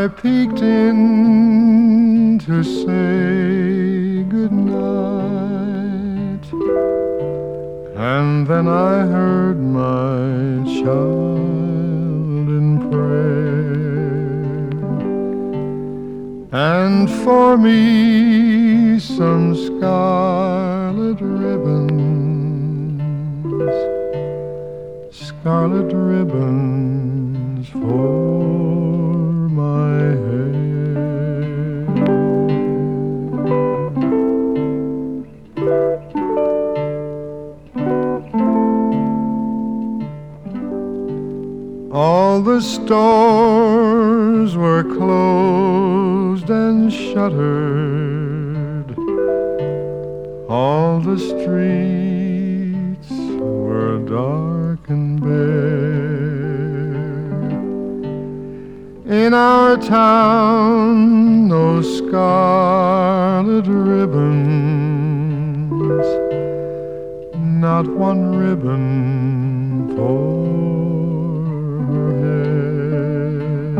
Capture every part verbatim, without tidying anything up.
I peeked in to say goodnight, and then I heard my child in prayer, and for me some scarlet ribbons, scarlet ribbons for my hair. All the stores were closed and shuttered, all the streets were dark and bare. In our town, no scarlet ribbons, not one ribbon for her hair.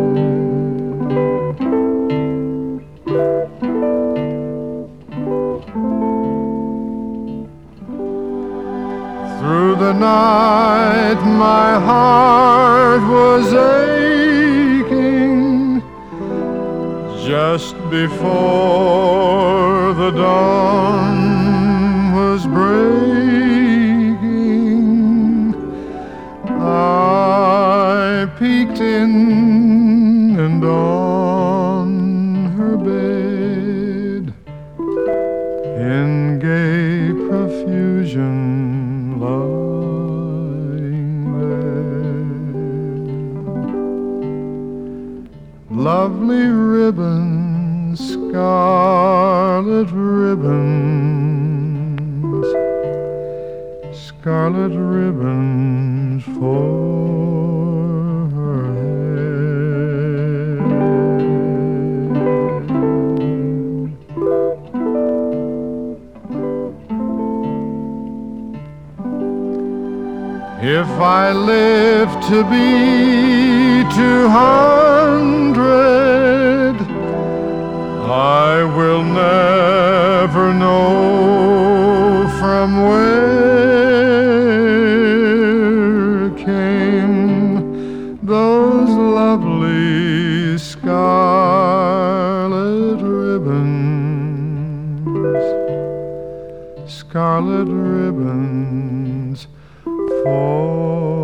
Through the night my heart was aching, just before the dawn was breaking. I peeked in, and on her bed, in gay profusion, lying there, lovely ribbons, scarlet ribbons, scarlet ribbons for her hair. If I live to be two hundred, I will never know from where came those lovely scarlet ribbons, scarlet ribbons for